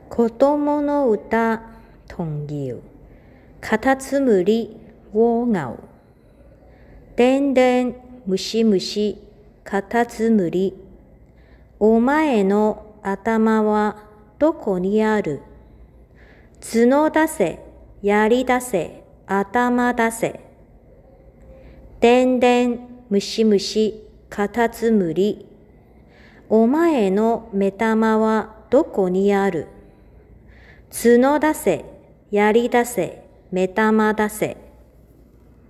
子供の歌童謡カタツムリウォガオでんでんむしむしカタツムリお前の頭はどこにある角出せ槍出せ頭出せでんでんむしむしカタツムリお前の目玉はどこにある角出せ、槍出せ、目玉出せ。